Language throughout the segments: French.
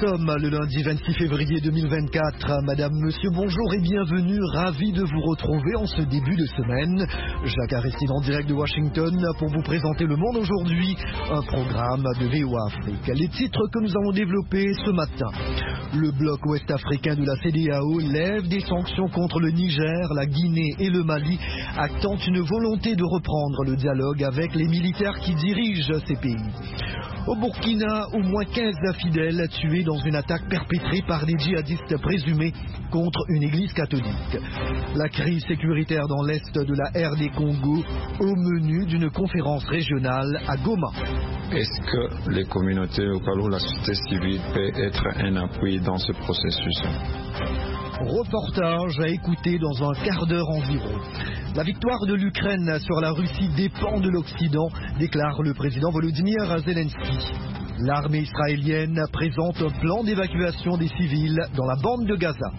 sommes le lundi 26 février 2024. Madame, monsieur, bonjour et bienvenue. Ravi de vous retrouver en ce début de semaine. Jacques Aristide en direct de Washington pour vous présenter Le Monde aujourd'hui, un programme de VOA Afrique. Les titres que nous avons développés ce matin. Le bloc ouest-africain de la CEDEAO lève des sanctions contre le Niger, la Guinée et le Mali, actant une volonté de reprendre le dialogue avec les militaires qui dirigent ces pays. Au Burkina, au moins 15 fidèles tués dans une attaque perpétrée par des djihadistes présumés contre une église catholique. La crise sécuritaire dans l'est de la RD Congo au menu d'une conférence régionale à Goma. Est-ce que les communautés locales ou la société civile peut être un appui dans ce processus? Reportage à écouter dans un quart d'heure environ. La victoire de l'Ukraine sur la Russie dépend de l'Occident, déclare le président Volodymyr Zelensky. L'armée israélienne présente un plan d'évacuation des civils dans la bande de Gaza.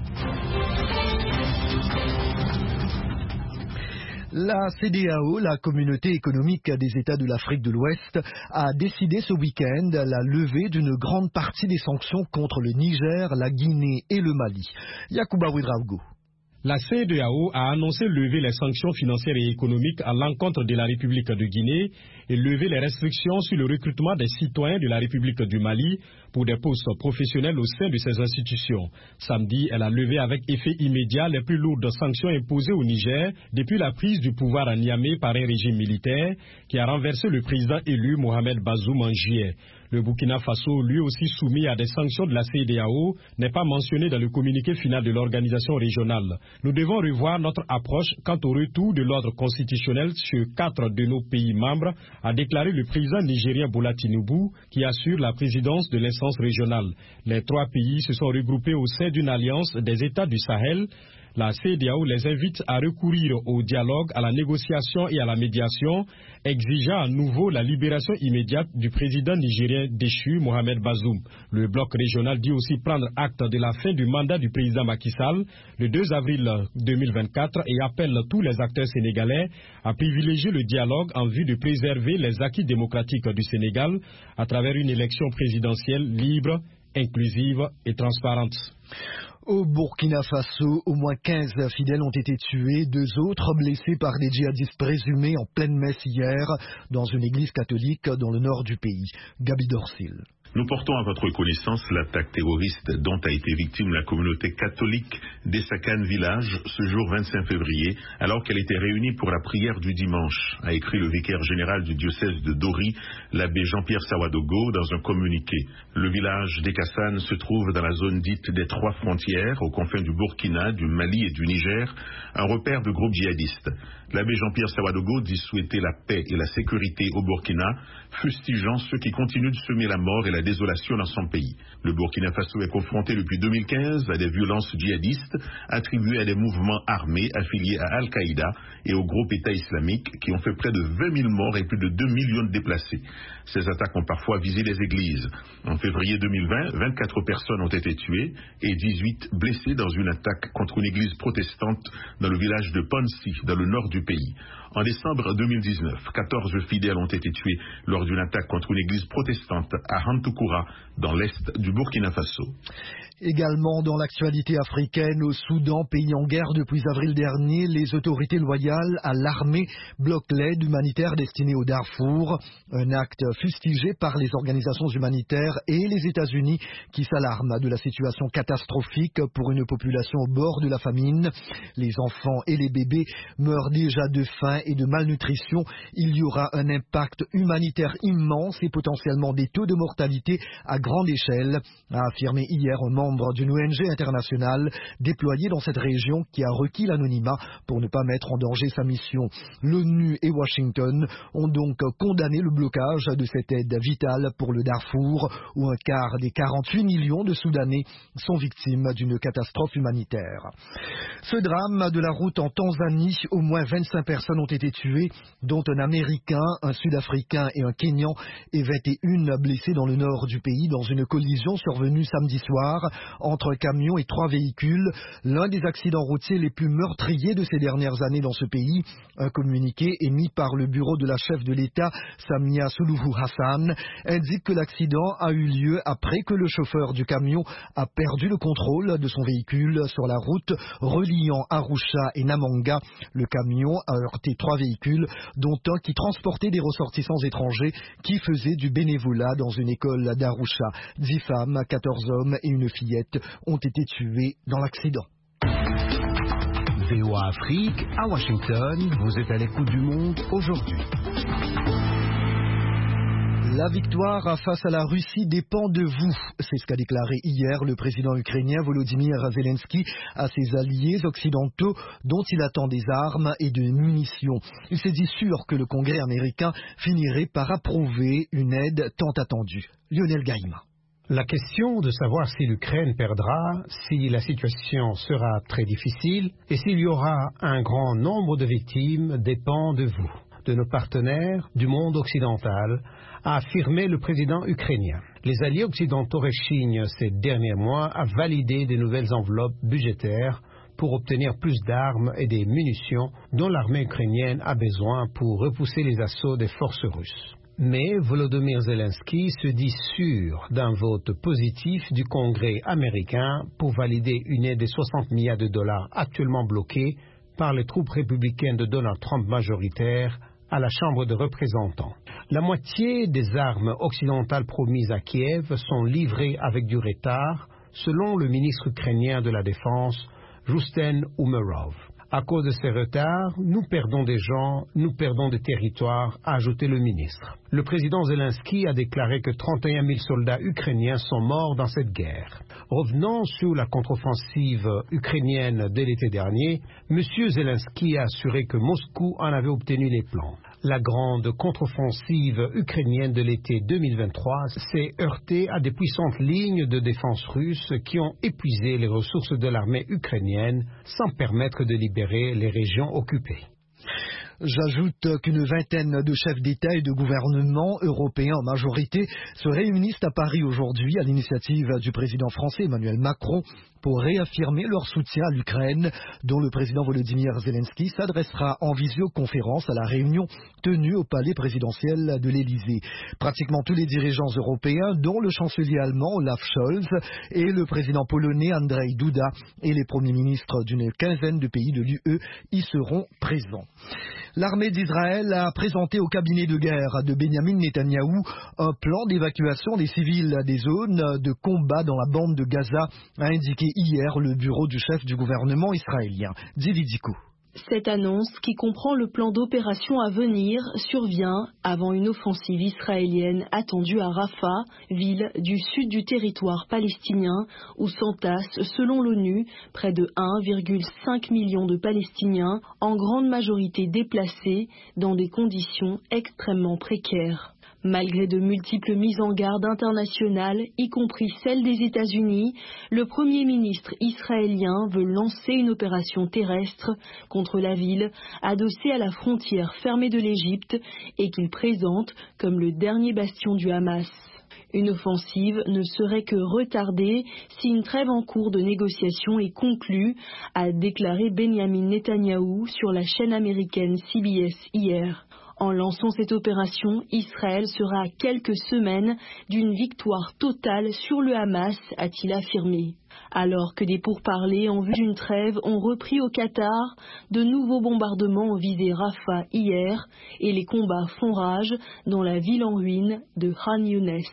La CEDEAO, la communauté économique des États de l'Afrique de l'Ouest, a décidé ce week-end la levée d'une grande partie des sanctions contre le Niger, la Guinée et le Mali. Yacouba Ouedraogo. La CEDEAO a annoncé lever les sanctions financières et économiques à l'encontre de la République de Guinée et lever les restrictions sur le recrutement des citoyens de la République du Mali pour des postes professionnels au sein de ces institutions. Samedi, elle a levé avec effet immédiat les plus lourdes sanctions imposées au Niger depuis la prise du pouvoir à Niamey par un régime militaire qui a renversé le président élu Mohamed Bazoum en juillet. Le Burkina Faso, lui aussi soumis à des sanctions de la CEDEAO, n'est pas mentionné dans le communiqué final de l'organisation régionale. Nous devons revoir notre approche quant au retour de l'ordre constitutionnel sur 4 de nos pays membres, a déclaré le président nigérien Bola Tinubu, qui assure la présidence de l'instance régionale. Les 3 pays se sont regroupés au sein d'une alliance des États du Sahel. La CEDEAO les invite à recourir au dialogue, à la négociation et à la médiation, exigeant à nouveau la libération immédiate du président nigérien déchu Mohamed Bazoum. Le bloc régional dit aussi prendre acte de la fin du mandat du président Macky Sall le 2 avril 2024 et appelle tous les acteurs sénégalais à privilégier le dialogue en vue de préserver les acquis démocratiques du Sénégal à travers une élection présidentielle libre, inclusive et transparente. Au Burkina Faso, au moins 15 fidèles ont été tués, 2 autres blessés par des djihadistes présumés en pleine messe hier dans une église catholique dans le nord du pays. Gabi Dorsil. Nous portons à votre connaissance l'attaque terroriste dont a été victime la communauté catholique d'Essakan Village ce jour 25 février, alors qu'elle était réunie pour la prière du dimanche, a écrit le vicaire général du diocèse de Dori, l'abbé Jean-Pierre Sawadogo, dans un communiqué. Le village d'Ekassane se trouve dans la zone dite des 3 frontières, aux confins du Burkina, du Mali et du Niger, un repère de groupes djihadistes. L'abbé Jean-Pierre Sawadogo dit souhaiter la paix et la sécurité au Burkina, fustigeant ceux qui continuent de semer la mort et la désolation dans son pays. Le Burkina Faso est confronté depuis 2015 à des violences djihadistes attribuées à des mouvements armés affiliés à Al-Qaïda et au groupe État islamique qui ont fait près de 20 000 morts et plus de 2 millions de déplacés. Ces attaques ont parfois visé les églises. En février 2020, 24 personnes ont été tuées et 18 blessées dans une attaque contre une église protestante dans le village de Ponsi, dans le nord du pays. En décembre 2019, 14 fidèles ont été tués lors d'une attaque contre une église protestante à Hantukura, dans l'est du Burkina Faso. Également dans l'actualité africaine, au Soudan, pays en guerre depuis avril dernier, les autorités loyales à l'armée bloquent l'aide humanitaire destinée au Darfour. Un acte fustigé par les organisations humanitaires et les États-Unis qui s'alarment de la situation catastrophique pour une population au bord de la famine. Les enfants et les bébés meurent déjà de faim et de malnutrition. Il y aura un impact humanitaire immense et potentiellement des taux de mortalité à grande échelle, a affirmé hier un membre d'une ONG internationale déployée dans cette région qui a requis l'anonymat pour ne pas mettre en danger sa mission. L'ONU et Washington ont donc condamné le blocage de cette aide vitale pour le Darfour, où un quart des 48 millions de Soudanais sont victimes d'une catastrophe humanitaire. Ce drame de la route en Tanzanie, au moins 25 personnes ont été tuées, dont un Américain, un Sud-Africain et un Kényan, et 21 blessés dans le nord nord du pays dans une collision survenue samedi soir entre un camion et 3 véhicules, l'un des accidents routiers les plus meurtriers de ces dernières années dans ce pays. Un communiqué émis par le bureau de la chef de l'État, Samia Suluhu Hassan, indique que l'accident a eu lieu après que le chauffeur du camion a perdu le contrôle de son véhicule sur la route reliant Arusha et Namanga. Le camion a heurté 3 véhicules, dont un qui transportait des ressortissants étrangers qui faisaient du bénévolat dans une école d'Arusha. 10 femmes, 14 hommes et une fillette ont été tués dans l'accident. VOA Afrique, à Washington, vous êtes à l'écoute du monde aujourd'hui. La victoire face à la Russie dépend de vous. C'est ce qu'a déclaré hier le président ukrainien Volodymyr Zelensky à ses alliés occidentaux dont il attend des armes et de munitions. Il s'est dit sûr que le Congrès américain finirait par approuver une aide tant attendue. Lionel Gaïma. La question de savoir si l'Ukraine perdra, si la situation sera très difficile et s'il y aura un grand nombre de victimes dépend de vous, de nos partenaires, du monde occidental, a affirmé le président ukrainien. Les alliés occidentaux rechignent ces derniers mois à valider de nouvelles enveloppes budgétaires pour obtenir plus d'armes et des munitions dont l'armée ukrainienne a besoin pour repousser les assauts des forces russes. Mais Volodymyr Zelensky se dit sûr d'un vote positif du Congrès américain pour valider une aide de 60 milliards de dollars actuellement bloquée par les troupes républicaines de Donald Trump majoritaires à la Chambre des représentants. La moitié des armes occidentales promises à Kiev sont livrées avec du retard, selon le ministre ukrainien de la Défense, Rusten Umerov. À cause de ces retards, nous perdons des gens, nous perdons des territoires, a ajouté le ministre. Le président Zelensky a déclaré que 31 000 soldats ukrainiens sont morts dans cette guerre. Revenant sur la contre-offensive ukrainienne dès l'été dernier, M. Zelensky a assuré que Moscou en avait obtenu les plans. La grande contre-offensive ukrainienne de l'été 2023 s'est heurtée à des puissantes lignes de défense russes qui ont épuisé les ressources de l'armée ukrainienne sans permettre de libérer les régions occupées. J'ajoute qu'une vingtaine de chefs d'État et de gouvernement européens en majorité se réunissent à Paris aujourd'hui à l'initiative du président français Emmanuel Macron pour réaffirmer leur soutien à l'Ukraine, dont le président Volodymyr Zelensky s'adressera en visioconférence à la réunion tenue au palais présidentiel de l'Élysée. Pratiquement tous les dirigeants européens, dont le chancelier allemand Olaf Scholz et le président polonais Andrzej Duda et les premiers ministres d'une quinzaine de pays de l'UE y seront présents. L'armée d'Israël a présenté au cabinet de guerre de Benyamin Netanyahou un plan d'évacuation des civils des zones de combat dans la bande de Gaza, a indiqué hier le bureau du chef du gouvernement israélien, Dividico. Cette annonce, qui comprend le plan d'opération à venir, survient avant une offensive israélienne attendue à Rafah, ville du sud du territoire palestinien, où s'entassent, selon l'ONU, près de 1,5 million de Palestiniens, en grande majorité déplacés dans des conditions extrêmement précaires. Malgré de multiples mises en garde internationales, y compris celles des États-Unis, le Premier ministre israélien veut lancer une opération terrestre contre la ville, adossée à la frontière fermée de l'Égypte et qu'il présente comme le dernier bastion du Hamas. Une offensive ne serait que retardée si une trêve en cours de négociation est conclue, a déclaré Benyamin Netanyahou sur la chaîne américaine CBS hier. En lançant cette opération, Israël sera à quelques semaines d'une victoire totale sur le Hamas, a-t-il affirmé. Alors que des pourparlers en vue d'une trêve ont repris au Qatar, de nouveaux bombardements ont visé Rafah hier et les combats font rage dans la ville en ruine de Khan Younes.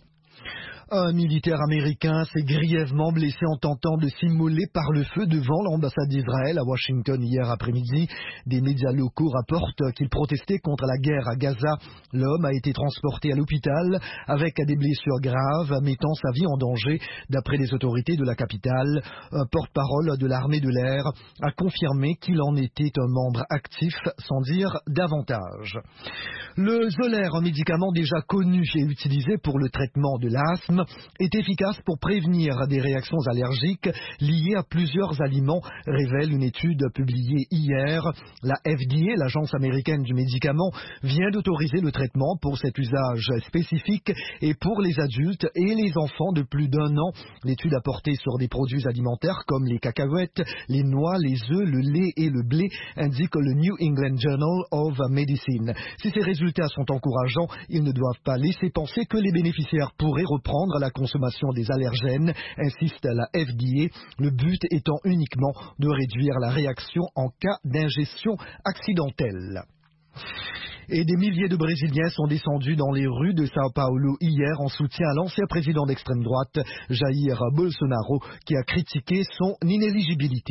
Un militaire américain s'est grièvement blessé en tentant de s'immoler par le feu devant l'ambassade d'Israël à Washington hier après-midi. Des médias locaux rapportent qu'il protestait contre la guerre à Gaza. L'homme a été transporté à l'hôpital avec des blessures graves, mettant sa vie en danger, d'après les autorités de la capitale. Un porte-parole de l'armée de l'air a confirmé qu'il en était un membre actif, sans dire davantage. Le Xolair, un médicament déjà connu et utilisé pour le traitement de l'asthme, est efficace pour prévenir des réactions allergiques liées à plusieurs aliments, révèle une étude publiée hier. La FDA, l'agence américaine du médicament, vient d'autoriser le traitement pour cet usage spécifique et pour les adultes et les enfants de plus d'1 an. L'étude a porté sur des produits alimentaires comme les cacahuètes, les noix, les œufs, le lait et le blé, indique le New England Journal of Medicine. Si ces résultats sont encourageants, ils ne doivent pas laisser penser que les bénéficiaires pourraient reprendre la consommation des allergènes, insiste la FDA, le but étant uniquement de réduire la réaction en cas d'ingestion accidentelle. Et des milliers de Brésiliens sont descendus dans les rues de Sao Paulo hier en soutien à l'ancien président d'extrême droite, Jair Bolsonaro, qui a critiqué son inéligibilité.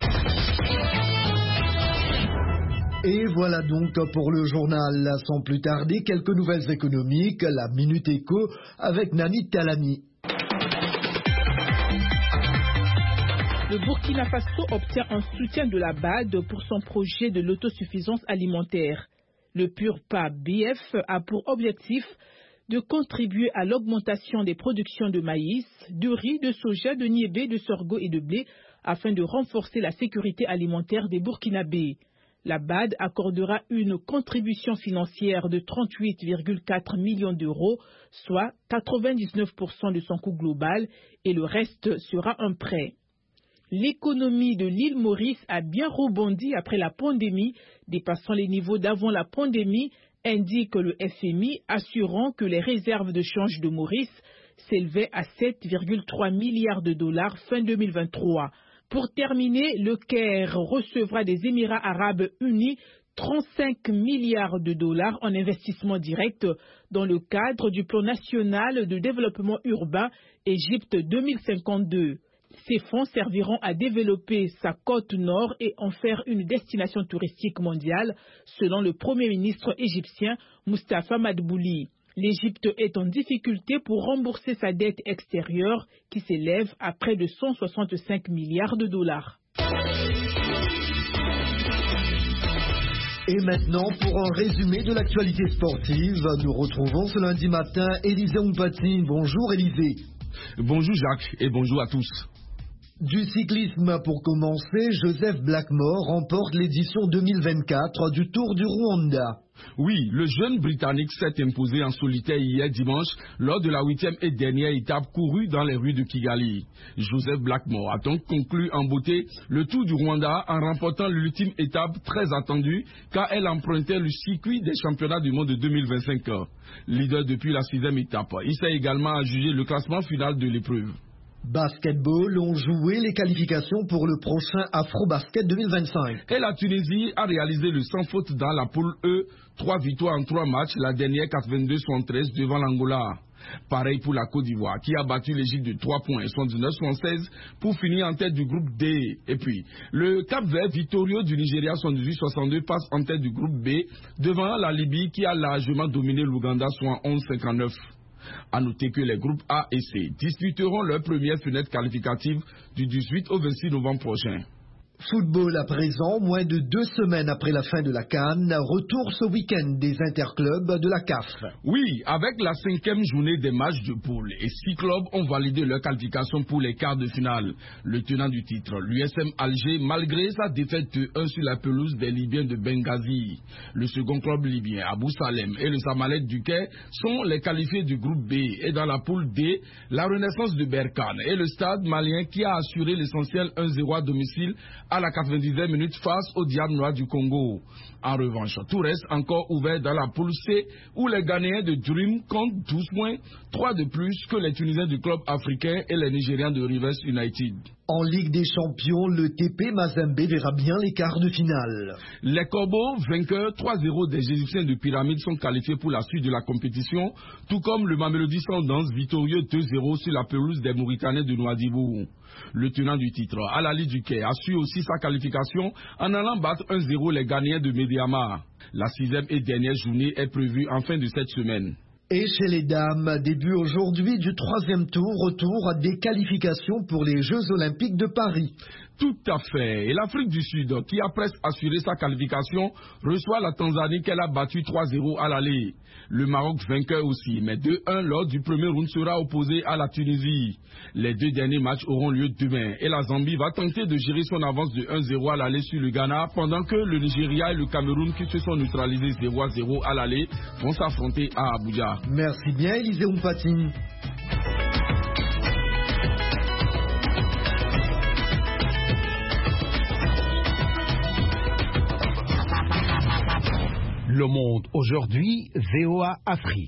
Et voilà donc pour le journal. Sans plus tarder, quelques nouvelles économiques, la Minute Éco avec Nani Talani. Le Burkina Faso obtient un soutien de la BAD pour son projet de l'autosuffisance alimentaire. Le PURPA BF a pour objectif de contribuer à l'augmentation des productions de maïs, de riz, de soja, de niébé, de sorgho et de blé afin de renforcer la sécurité alimentaire des Burkinabés. La BAD accordera une contribution financière de 38,4 millions d'euros, soit 99% de son coût global, et le reste sera un prêt. L'économie de l'île Maurice a bien rebondi après la pandémie, dépassant les niveaux d'avant la pandémie, indique le FMI, assurant que les réserves de change de Maurice s'élevaient à 7,3 milliards de dollars fin 2023. Pour terminer, le Caire recevra des Émirats arabes unis 35 milliards de dollars en investissement direct dans le cadre du plan national de développement urbain Égypte 2052. Ces fonds serviront à développer sa côte nord et en faire une destination touristique mondiale, selon le Premier ministre égyptien Moustapha Madbouli. L'Égypte est en difficulté pour rembourser sa dette extérieure qui s'élève à près de 165 milliards de dollars. Et maintenant, pour un résumé de l'actualité sportive, nous retrouvons ce lundi matin Élisée Ompatine. Bonjour Élisée. Bonjour Jacques et bonjour à tous. Du cyclisme pour commencer, Joseph Blackmore remporte l'édition 2024 du Tour du Rwanda. Oui, le jeune Britannique s'est imposé en solitaire hier dimanche lors de la 8e et dernière étape courue dans les rues de Kigali. Joseph Blackmore a donc conclu en beauté le Tour du Rwanda en remportant l'ultime étape très attendue car elle empruntait le circuit des championnats du monde de 2025. Leader depuis la 6e étape, il s'est également adjugé le classement final de l'épreuve. Basketball ont joué les qualifications pour le prochain Afro-Basket 2025. Et la Tunisie a réalisé le sans faute dans la poule E, 3 victoires en 3 matchs, la dernière 82-73 devant l'Angola. Pareil pour la Côte d'Ivoire qui a battu l'Égypte de 3 points, 79-76 pour finir en tête du groupe D. Et puis, le Cap-Vert victorieux du Nigeria 78-62 passe en tête du groupe B devant la Libye qui a largement dominé l'Ouganda soit 11-59. A noter que les groupes A et C disputeront leur première fenêtre qualificative du 18 au 26 novembre prochain. Football à présent, moins de 2 semaines après la fin de la CAN, retour ce week-end des interclubs de la CAF. Oui, avec la 5e journée des matchs de poule et 6 clubs ont validé leur qualification pour les quarts de finale. Le tenant du titre, l'USM Alger, malgré sa défaite de 1 sur la pelouse des Libyens de Benghazi. Le second club libyen, Abou Salem et le Zamalek du Caire sont les qualifiés du groupe B. Et dans la poule D, la Renaissance de Berkane et le Stade malien qui a assuré l'essentiel 1-0 à domicile à la 90e minute face au Diable Noir du Congo. En revanche, tout reste encore ouvert dans la poule C où les Ghanéens de Dream comptent 12 points, 3 de plus que les Tunisiens du club africain et les Nigérians de Rivers United. En Ligue des Champions, le TP Mazembe verra bien les quarts de finale. Les Corbeaux, vainqueurs 3-0 des Égyptiens de Pyramide, sont qualifiés pour la suite de la compétition, tout comme le Mamelodi Sundowns victorieux 2-0 sur la pelouse des Mauritaniens de Nouadhibou. Le tenant du titre, Al Ahly du Caire, a su aussi sa qualification en allant battre 1-0 les Ghanéens de Médiama. La 6e et dernière journée est prévue en fin de cette semaine. Et chez les dames, début aujourd'hui du 3e tour, retour à des qualifications pour les Jeux Olympiques de Paris. Tout à fait. Et l'Afrique du Sud, qui a presque assuré sa qualification, reçoit la Tanzanie qu'elle a battue 3-0 à l'aller. Le Maroc vainqueur aussi, mais 2-1 lors du premier round sera opposé à la Tunisie. Les 2 derniers matchs auront lieu demain et la Zambie va tenter de gérer son avance de 1-0 à l'aller sur le Ghana pendant que le Nigeria et le Cameroun qui se sont neutralisés 0-0 à l'aller vont s'affronter à Abuja. Merci bien Élisée Oumpatine. Le Monde aujourd'hui, VOA Afrique.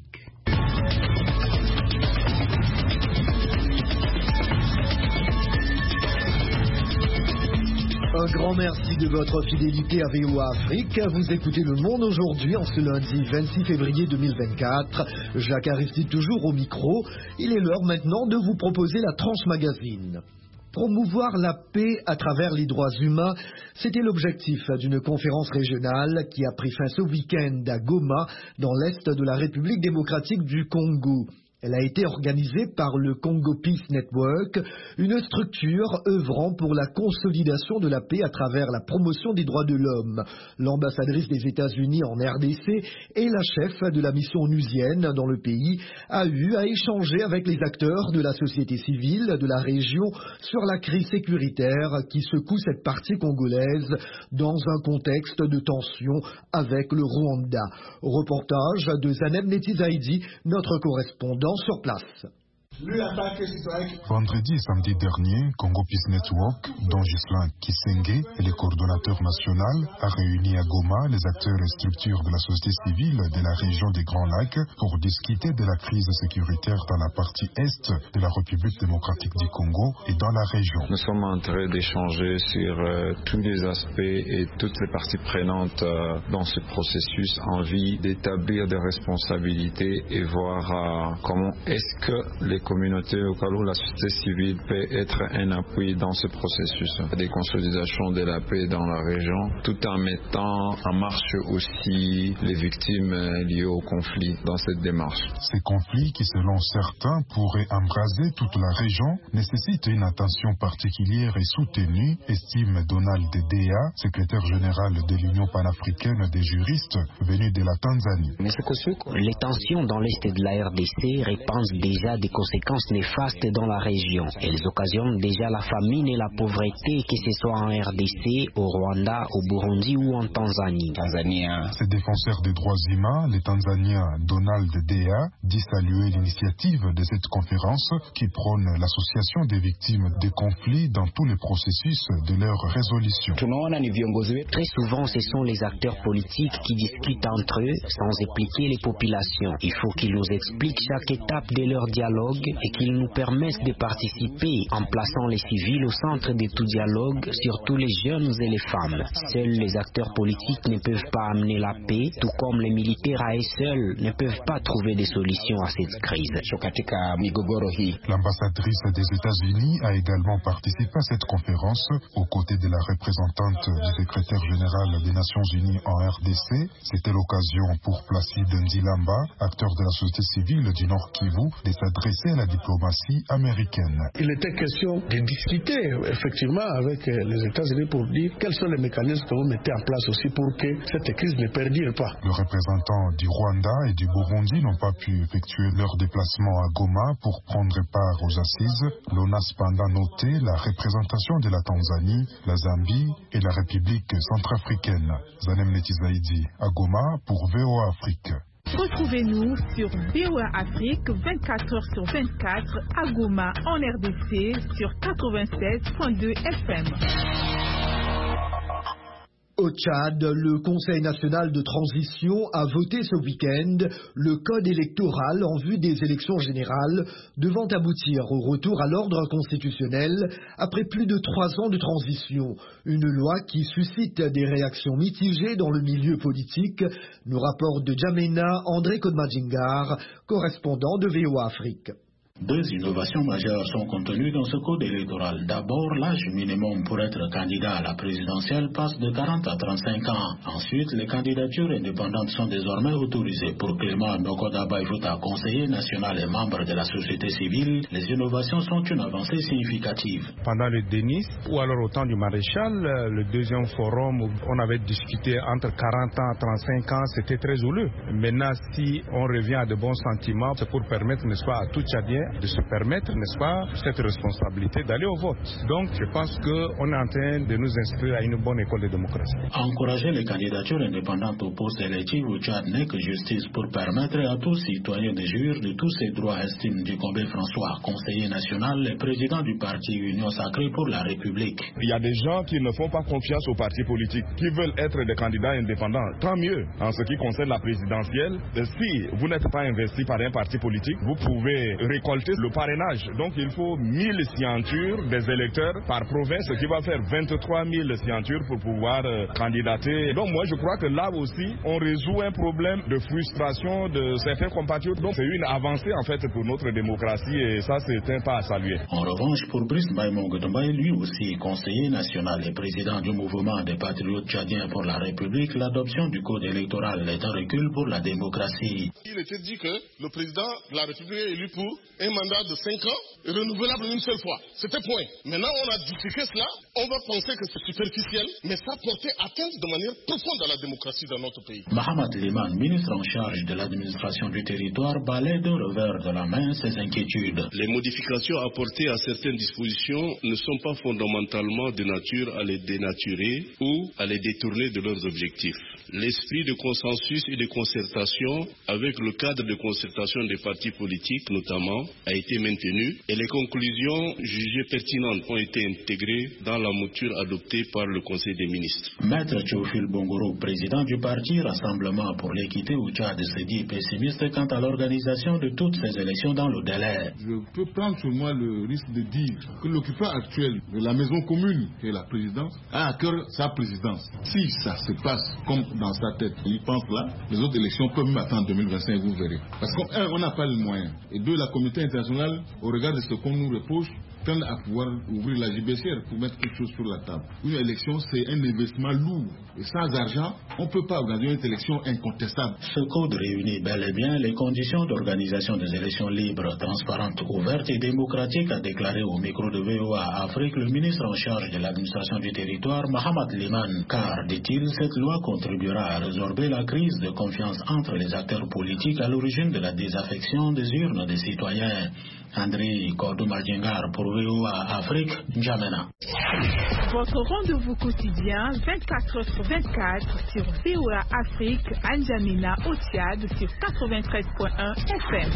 Un grand merci de votre fidélité à VOA Afrique. Vous écoutez Le Monde aujourd'hui en ce lundi 26 février 2024. Jacques Aristide toujours au micro. Il est l'heure maintenant de vous proposer la Tranche Magazine. Promouvoir la paix à travers les droits humains, c'était l'objectif d'une conférence régionale qui a pris fin ce week-end à Goma, dans l'est de la République démocratique du Congo. Elle a été organisée par le Congo Peace Network, une structure œuvrant pour la consolidation de la paix à travers la promotion des droits de l'homme. L'ambassadrice des États-Unis en RDC et la chef de la mission onusienne dans le pays a eu à échanger avec les acteurs de la société civile de la région sur la crise sécuritaire qui secoue cette partie congolaise dans un contexte de tension avec le Rwanda. Reportage de Zanem Netizaidi, notre correspondant sur place. Vendredi et samedi dernier, Congo Peace Network, dont Ghislain Kisenge est le coordonnateur national, a réuni à Goma les acteurs et structures de la société civile de la région des Grands Lacs pour discuter de la crise sécuritaire dans la partie est de la République démocratique du Congo et dans la région. Nous sommes en train d'échanger sur tous les aspects et toutes les parties prenantes dans ce processus en vue d'établir des responsabilités et voir comment est-ce que les communautés locales ou la société civile peut être un appui dans ce processus de consolidation de la paix dans la région, tout en mettant en marche aussi les victimes liées au conflit dans cette démarche. Ces conflits qui, selon certains, pourraient embraser toute la région, nécessitent une attention particulière et soutenue, estime Donald Dea, secrétaire général de l'Union panafricaine des juristes venu de la Tanzanie. Les tensions dans l'est de la RDC répandent déjà des conséquences néfastes dans la région. Elles occasionnent déjà la famine et la pauvreté, que ce soit en RDC, au Rwanda, au Burundi ou en Tanzanie. Ces défenseurs des droits humains, les Tanzaniens Donald Dea, dit saluer l'initiative de cette conférence qui prône l'association des victimes des conflits dans tous les processus de leur résolution. Très souvent, ce sont les acteurs politiques qui discutent entre eux sans impliquer les populations. Il faut qu'ils nous expliquent chaque étape de leur dialogue et qu'ils nous permettent de participer en plaçant les civils au centre de tout dialogue, surtout les jeunes et les femmes. Seuls les acteurs politiques ne peuvent pas amener la paix, tout comme les militaires à eux seuls ne peuvent pas trouver des solutions à cette crise. L'ambassadrice des États-Unis a également participé à cette conférence aux côtés de la représentante du secrétaire général des Nations Unies en RDC. C'était l'occasion pour Placide Ndilamba, acteur de la société civile du Nord Kivu, de s'adresser à la diplomatie américaine. Il était question de discuter effectivement avec les États-Unis pour dire quels sont les mécanismes que vous mettez en place aussi pour que cette crise ne perdure pas. Les représentants du Rwanda et du Burundi n'ont pas pu effectuer leur déplacement à Goma pour prendre part aux assises. L'on a cependant noté la représentation de la Tanzanie, la Zambie et la République centrafricaine. Zanem Netizaidi à Goma pour VOA Afrique. Retrouvez-nous sur VOA Afrique 24h/24 à Goma en RDC sur 96.2 FM. Au Tchad, le Conseil national de transition a voté ce week-end le code électoral en vue des élections générales, devant aboutir au retour à l'ordre constitutionnel après plus de 3 ans de transition. Une loi qui suscite des réactions mitigées dans le milieu politique, nous rapporte de Djamena André Kodmadjingar, correspondant de VOA Afrique. Deux innovations majeures sont contenues dans ce code électoral. D'abord, l'âge minimum pour être candidat à la présidentielle passe de 40 à 35 ans. Ensuite, les candidatures indépendantes sont désormais autorisées. Pour Clément Nokoda Baïfouta, conseiller national et membre de la société civile, les innovations sont une avancée significative. Pendant le Denis, ou alors au temps du maréchal, le deuxième forum, on avait discuté entre 40 ans et 35 ans, c'était très houleux. Maintenant, si on revient à de bons sentiments, c'est pour permettre, n'est-ce pas, à tout Tchadien de se permettre, n'est-ce pas, cette responsabilité d'aller au vote. Donc, je pense qu'on est en train de nous inscrire à une bonne école de démocratie. Encourager les candidatures indépendantes au poste électif au Tchad n'est que justice pour permettre à tous citoyens de jouir de tous ces droits, estime Ducombé François, conseiller national et président du parti Union Sacrée pour la République. Il y a des gens qui ne font pas confiance aux partis politiques, qui veulent être des candidats indépendants. Tant mieux. En ce qui concerne la présidentielle, si vous n'êtes pas investi par un parti politique, vous pouvez récolter le parrainage. Donc il faut 1000 signatures des électeurs par province, ce qui va faire 23 000 signatures pour pouvoir candidater. Donc moi je crois que là aussi on résout un problème de frustration de certains compatriotes. Donc c'est une avancée en fait pour notre démocratie et ça c'est un pas à saluer. En revanche, pour Brice Maïmongotombaï, lui aussi conseiller national et président du mouvement des patriotes tchadiens pour la République, l'adoption du code électoral est un recul pour la démocratie. Il était dit que le président de la République est élu pour un mandat de 5 ans, renouvelable une seule fois. C'était point. Maintenant, on a dupliqué cela. On va penser que c'est superficiel, mais ça portait atteinte de manière profonde à la démocratie dans notre pays. Mahamat Liman, ministre en charge de l'administration du territoire, balaie d'un revers de la main ses inquiétudes. Les modifications apportées à certaines dispositions ne sont pas fondamentalement de nature à les dénaturer ou à les détourner de leurs objectifs. L'esprit de consensus et de concertation avec le cadre de concertation des partis politiques notamment a été maintenu et les conclusions jugées pertinentes ont été intégrées dans la mouture adoptée par le Conseil des ministres. Maître Théophile Bongoro, président du parti Rassemblement pour l'équité au Tchad, se dit pessimiste quant à l'organisation de toutes ces élections dans le délai. Je peux prendre sur moi le risque de dire que l'occupant actuel de la maison commune, qui est la présidence, a à cœur sa présidence. Si ça se passe comme dans sa tête, il pense là, les autres élections peuvent même attendre 2025, vous verrez. Parce qu'un, on n'a pas le moyen. Et deux, la communauté internationale, au regard de ce qu'on nous reproche, tend à pouvoir ouvrir la JBCR pour mettre quelque chose sur la table. Une élection, c'est un investissement lourd. Et sans argent, on ne peut pas organiser une élection incontestable. Ce code réunit bel et bien les conditions d'organisation des élections libres, transparentes, ouvertes et démocratiques, a déclaré au micro de VOA Afrique le ministre en charge de l'administration du territoire, Mahamat Liman. Car, dit-il, cette loi contribuera à résorber la crise de confiance entre les acteurs politiques à l'origine de la désaffection des urnes des citoyens. André Kordoumardjengar pour VOA Afrique, N'Djamena. Votre rendez-vous quotidien 24h24 sur VOA Afrique, N'Djamena au Tchad sur 93.1 FM.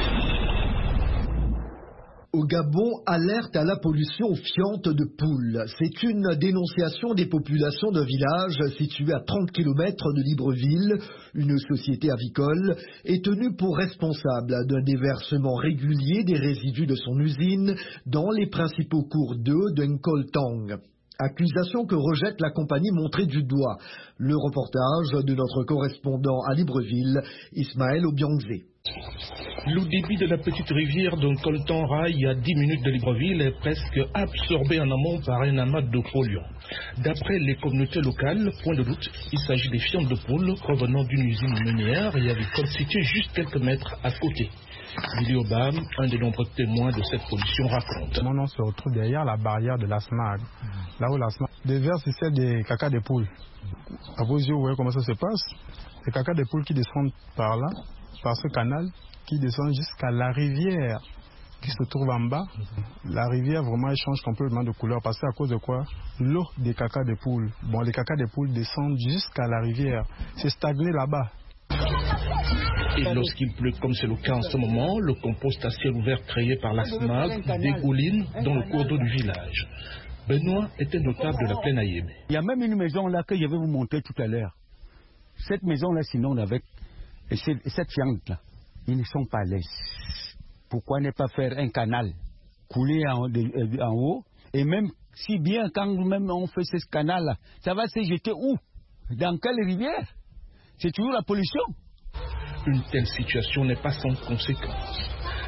Au Gabon, alerte à la pollution au fientes de poules. C'est une dénonciation des populations d'un village situé à 30 km de Libreville. Une société avicole est tenue pour responsable d'un déversement régulier des résidus de son usine dans les principaux cours d'eau de Nkoltang. Accusation que rejette la compagnie montrée du doigt. Le reportage de notre correspondant à Libreville, Ismaël Obiangzé. Le débit de la petite rivière de Nkoltang-Rail à 10 minutes de Libreville est presque absorbé en amont par un amas de polluants. D'après les communautés locales, point de doute, il s'agit des fientes de poules provenant d'une usine minière et avicole située juste quelques mètres à côté. Billy Obam, un des nombreux témoins de cette pollution, raconte. Mon nom se retrouve derrière la barrière de l'ASMAG, là où l'ASMAG déverse des caca de poules. À vos yeux, vous voyez comment ça se passe. Les caca de poules qui descendent par là, par ce canal, qui descend jusqu'à la rivière qui se trouve en bas. La rivière vraiment change complètement de couleur parce qu'à cause de quoi? L'eau des caca de poules. Bon, les caca de poules descendent jusqu'à la rivière. C'est stagné là-bas. Et lorsqu'il pleut, comme c'est le cas en ce moment, le compost à ciel ouvert créé par la SMAG dégouline dans le cours d'eau du village. Benoît était notable de la plaine Ayébé. Il y a même une maison là que je vais vous montrer tout à l'heure. Cette maison-là, sinon, avec cette fiente-là, ils ne sont pas à l'aise. Pourquoi ne pas faire un canal, couler en haut, et même si bien quand même on fait ce canal-là, ça va se jeter où? Dans quelle rivière? C'est toujours la pollution. Une telle situation n'est pas sans conséquence.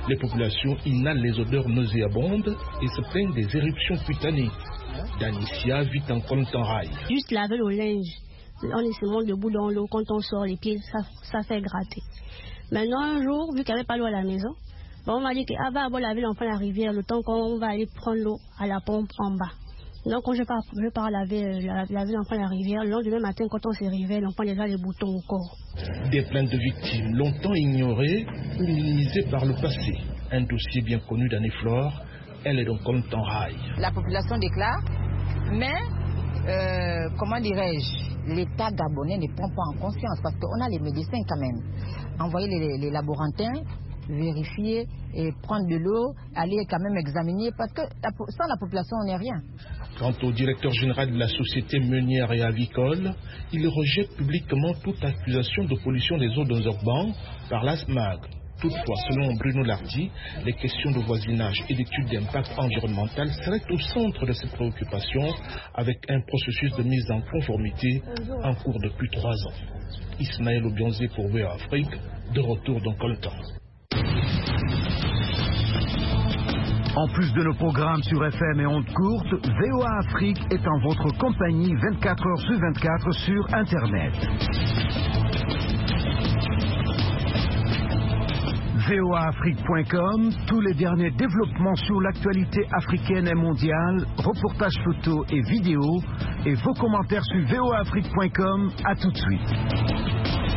Les populations inhalent les odeurs nauséabondes et se plaignent des éruptions cutanées. Danicia vit en Koltan-Rai. Juste laver le linge, on est seulement debout dans l'eau, quand on sort les pieds, ça fait gratter. Maintenant un jour, vu qu'il n'y avait pas l'eau à la maison, on m'a dit que va laver l'enfant à la rivière, le temps qu'on va aller prendre l'eau à la pompe en bas. Donc quand je pars laver l'enfant à la rivière, le lendemain matin quand on se réveille, l'enfant a déjà les boutons au corps. Des plaintes de victimes longtemps ignorées ou minimisées par le passé. Un dossier bien connu d'Anne-Flore, elle est donc Koltan-Rai. La population déclare, mais comment dirais-je, l'État gabonais ne prend pas en conscience parce qu'on a les médecins quand même. Envoyer les laborantins, vérifier et prendre de l'eau, aller quand même examiner parce que sans la population on n'est rien. Quant au directeur général de la société meunière et avicole, il rejette publiquement toute accusation de pollution des eaux dans Zogban par la SMAG. Toutefois, selon Bruno Lardy, les questions de voisinage et d'études d'impact environnemental seraient au centre de cette préoccupation avec un processus de mise en conformité en cours depuis 3 ans. Ismaël Obionzé pour VOA Afrique, de retour dans Koltan. En plus de nos programmes sur FM et ondes courtes, VOA Afrique est en votre compagnie 24 heures sur 24 sur Internet. voaafrique.com, tous les derniers développements sur l'actualité africaine et mondiale, reportages photos et vidéos, et vos commentaires sur voaafrique.com. À tout de suite.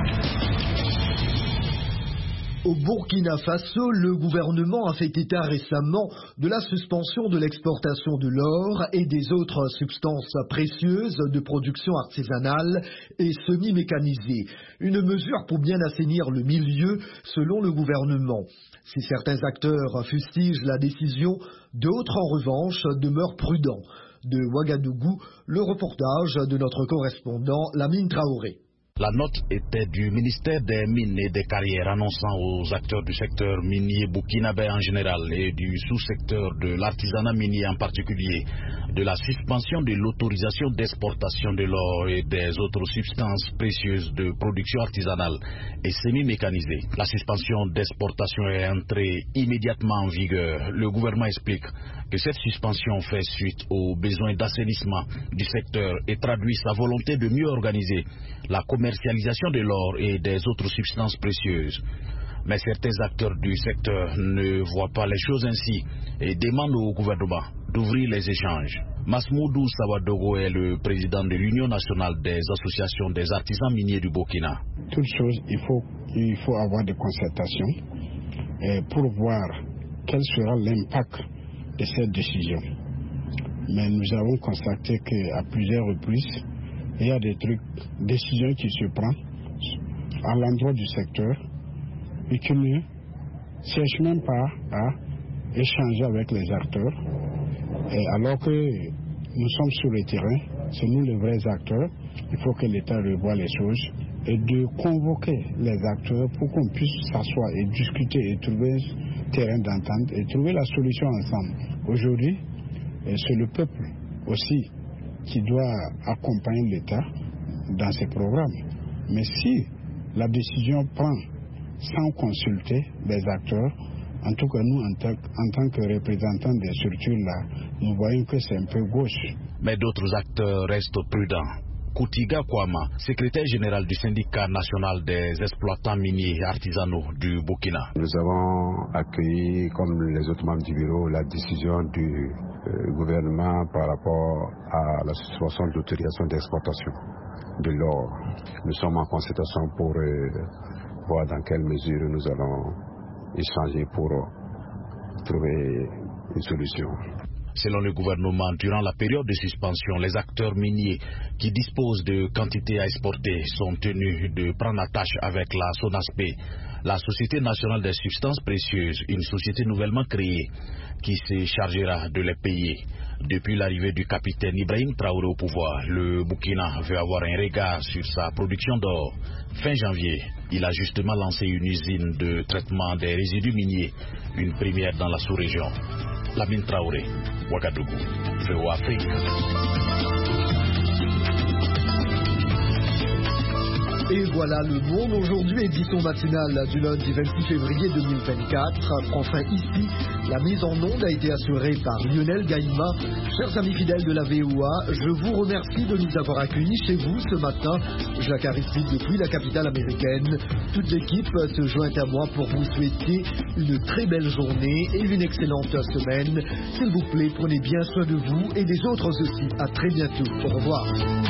Au Burkina Faso, le gouvernement a fait état récemment de la suspension de l'exportation de l'or et des autres substances précieuses de production artisanale et semi-mécanisée. Une mesure pour bien assainir le milieu, selon le gouvernement. Si certains acteurs fustigent la décision, d'autres en revanche demeurent prudents. De Ouagadougou, le reportage de notre correspondant Lamine Traoré. La note était du ministère des Mines et des Carrières annonçant aux acteurs du secteur minier burkinabé en général et du sous-secteur de l'artisanat minier en particulier de la suspension de l'autorisation d'exportation de l'or et des autres substances précieuses de production artisanale et semi-mécanisée. La suspension d'exportation est entrée immédiatement en vigueur. Le gouvernement explique que cette suspension fait suite aux besoins d'assainissement du secteur et traduit sa volonté de mieux organiser la commercialisation de l'or et des autres substances précieuses. Mais certains acteurs du secteur ne voient pas les choses ainsi et demandent au gouvernement d'ouvrir les échanges. Masmoudou Sawadogo est le président de l'Union nationale des associations des artisans miniers du Burkina. Toute chose, il faut avoir des concertations pour voir quel sera l'impact de cette décision. Mais nous avons constaté qu'à plusieurs reprises, il y a des décisions qui se prennent à l'endroit du secteur et qui ne cherchent même pas à échanger avec les acteurs. Et alors que nous sommes sur le terrain, c'est nous les vrais acteurs, il faut que l'État revoie les choses et de convoquer les acteurs pour qu'on puisse s'asseoir et discuter et trouver un terrain d'entente et trouver la solution ensemble. Aujourd'hui, c'est le peuple aussi qui doit accompagner l'État dans ses programmes. Mais si la décision prend sans consulter les acteurs, en tout cas nous, en tant que représentants des structures là, nous voyons que c'est un peu gauche. Mais d'autres acteurs restent prudents. Koutiga Kouama, secrétaire général du syndicat national des exploitants miniers et artisanaux du Burkina. Nous avons accueilli, comme les autres membres du bureau, la décision du gouvernement par rapport à la suspension de l'autorisation d'exportation de l'or. Nous sommes en concertation pour voir dans quelle mesure nous allons échanger pour trouver une solution. Selon le gouvernement, durant la période de suspension, les acteurs miniers qui disposent de quantités à exporter sont tenus de prendre attache avec la SONASP, la Société nationale des substances précieuses, une société nouvellement créée qui se chargera de les payer. Depuis l'arrivée du capitaine Ibrahim Traoré au pouvoir, le Burkina veut avoir un regard sur sa production d'or. Fin janvier, il a justement lancé une usine de traitement des résidus miniers, une première dans la sous-région. Lamine Traoré, Ouagadougou, VOA Afrique. Et voilà, Le Monde aujourd'hui, édition matinale du lundi 26 février 2024. Prend fin ici. La mise en onde a été assurée par Lionel Gaïma. Chers amis fidèles de la VOA, je vous remercie de nous avoir accueillis chez vous ce matin. Jacques Aristide depuis la capitale américaine. Toute l'équipe se joint à moi pour vous souhaiter une très belle journée et une excellente semaine. S'il vous plaît, prenez bien soin de vous et des autres aussi. À très bientôt. Au revoir.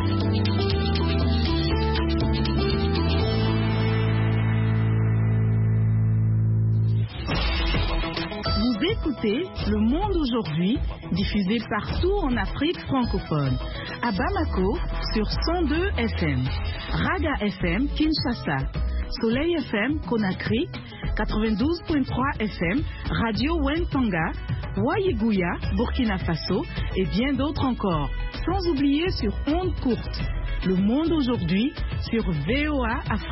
Vous écoutez Le Monde aujourd'hui, diffusé partout en Afrique francophone. À Bamako, sur 102 FM. Raga FM, Kinshasa. Soleil FM, Conakry. 92.3 FM. Radio Wentanga. Wayigouya, Burkina Faso. Et bien d'autres encore. Sans oublier sur ondes courtes. Le Monde aujourd'hui, sur VOA Afrique.